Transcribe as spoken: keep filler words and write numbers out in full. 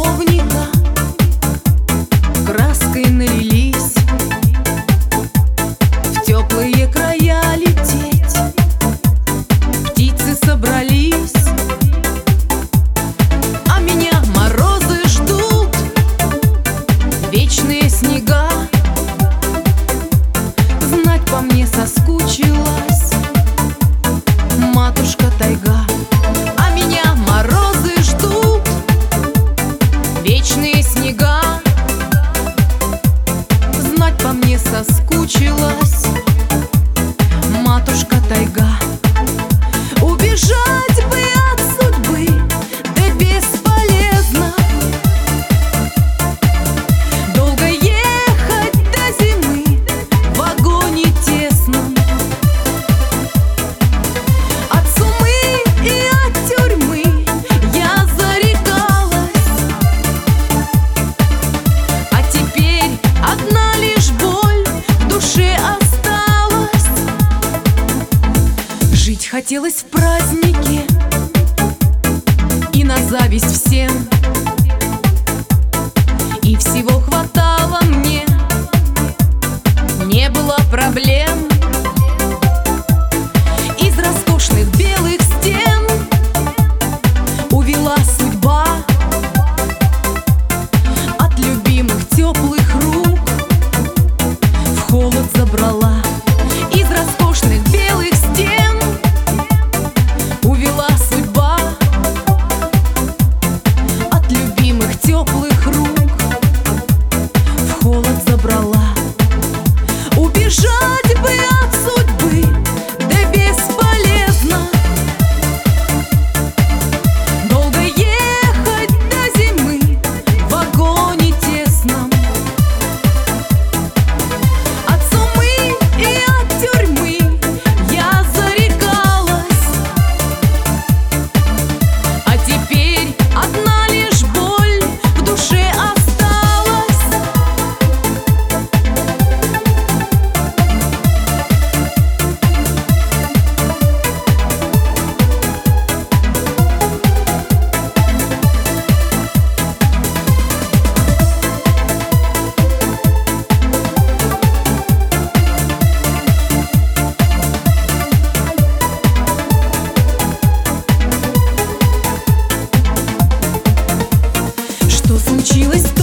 шиповника краской налились, в теплые края лететь птицы собрались. А меня морозы ждут, вечные снега. Знать по мне соскучилась матушка тайга. А меня морозы ждут, вечные снега. Знать по мне соскучилась матушка тайга. Убежать бы от судьбы, да бесполезно. Долго ехать до зимы в вагоне тесном. От сумы и от тюрьмы я зарекалась, а теперь одна лишь боль в душе осталась. Жить хотелось в празднике и на зависть всем, и всего хватало мне, не было проблем. Из роскошных белых стен увела судьба, от любимых теплых рук в холод забрала. Из роскошных белых стен увела судьба, от любимых теплых рук в холод забрала. Убежать бы от судьбы, да бесполезно. Долго ехать до зимы в вагоне тесном. От сумы и от тюрьмы я зарекалась, а теперь одна лишь боль в душе осталась. Что случилось?